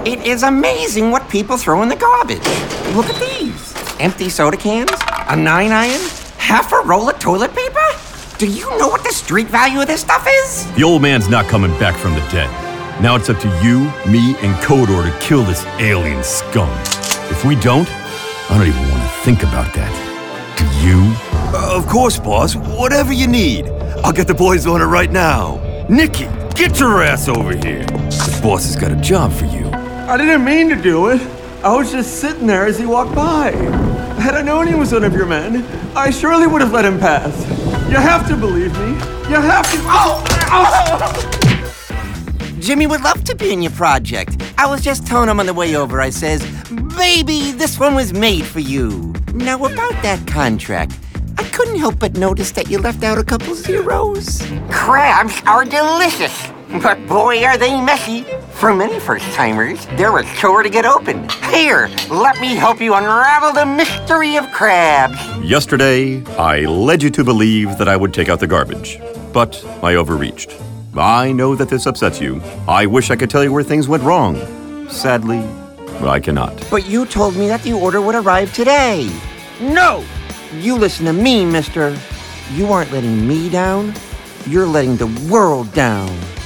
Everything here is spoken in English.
It is amazing what people throw in the garbage. Look at these. Empty soda cans, a 9-iron, half a roll of toilet paper? Do you know what the street value of this stuff is? The old man's not coming back from the dead. Now it's up to you, me, and Kodor to kill this alien scum. If we don't, I don't even want to think about that. Do you? Of course, boss. Whatever you need. I'll get the boys on it right now. Nikki, get your ass over here. The boss has got a job for you. I didn't mean to do it. I was just sitting there as he walked by. Had I known he was one of your men, I surely would have let him pass. You have to believe me. You have to. Jimmy would love to be in your project. I was just telling him on the way over, I says, baby, this one was made for you. Now about that contract, I couldn't help but notice that you left out a couple zeros. Crabs are delicious, but boy, are they messy. For many first-timers, they're a chore to get open. Here, let me help you unravel the mystery of crabs. Yesterday, I led you to believe that I would take out the garbage, but I overreached. I know that this upsets you. I wish I could tell you where things went wrong. Sadly, I cannot. But you told me that the order would arrive today. No! You listen to me, mister. You aren't letting me down. You're letting the world down.